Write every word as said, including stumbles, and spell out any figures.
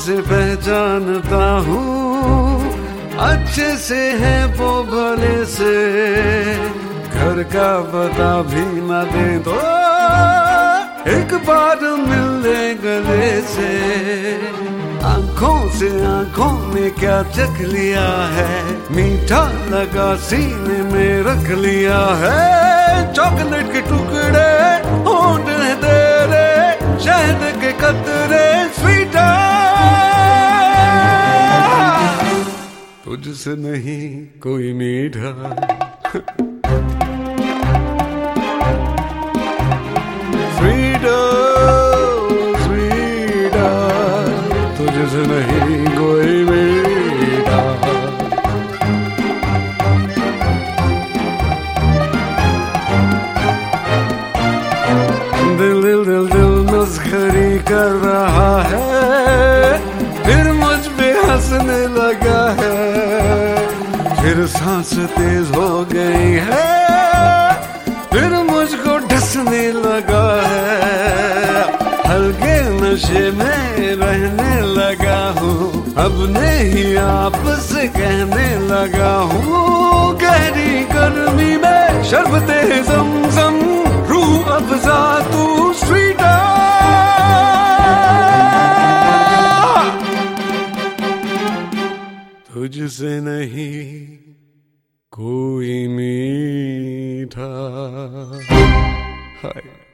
से पहचानता हूँ, अच्छे से है वो भले से, घर का पता भी न दे तो एक बार मिल ले गले से। आंखों से आंखों ने क्या चख लिया है, मीठा लगा सीने में रख लिया है। चॉकलेट के टुकड़े होंठ है तेरे, शहद के कतरे स्वीटा, तुझसे नहीं कोई मीठा। स्वीटा स्वीटा, तुझसे नहीं कोई मीठा। दिल दिल दिल दिल मस्खरी कर रहा है, फिर मुझ पे हंसने लगा है। फिर सांस तेज हो गई है, फिर मुझको ढसने लगा है। हल्के नशे में रहने लगा हूँ, अपने ही आप से कहने लगा हूँ। गहरी गर्मी में शरबते ज़मज़म, रूह अफ़ज़ा तू स्वीटा। तुझसे नहीं कोई मीठा। हाय।